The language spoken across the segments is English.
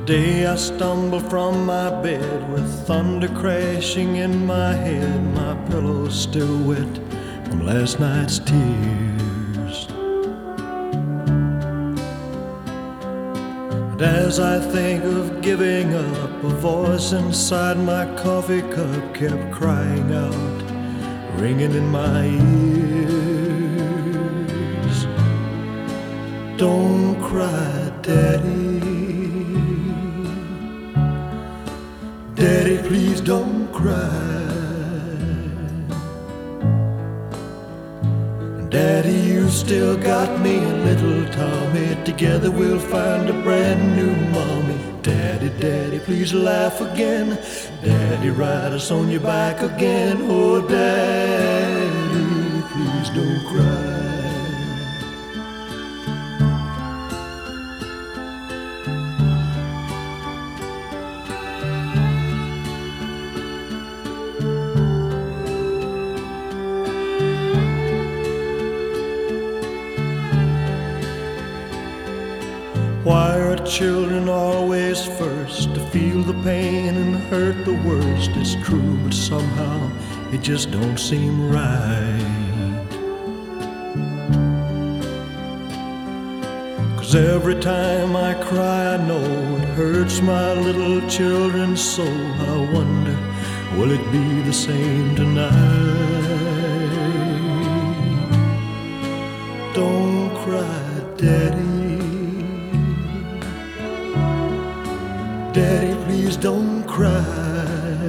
Day I stumble from my bed with thunder crashing in my head, my pillow's still wet from last night's tears. And as I think of giving up, a voice inside my coffee cup kept crying out, ringing in my ears. Don't cry, Daddy. Daddy, please don't cry. Daddy, you still got me and little Tommy. Together we'll find a brand new mommy. Daddy, Daddy, please laugh again. Daddy, ride us on your back again. Oh, Daddy, please don't cry. Why are children always first to feel the pain and hurt the worst? It's true, but somehow it just don't seem right. 'Cause every time I cry I know it hurts my little children's soul. I wonder, will it be the same tonight? Don't cry, Daddy. Daddy, please don't cry.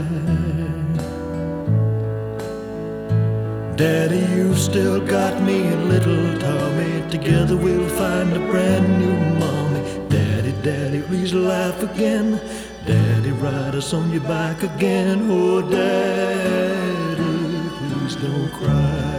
Daddy, you've still got me and little Tommy. Together we'll find a brand new mommy. Daddy, Daddy, please laugh again. Daddy, ride us on your back again. Oh, Daddy, please don't cry.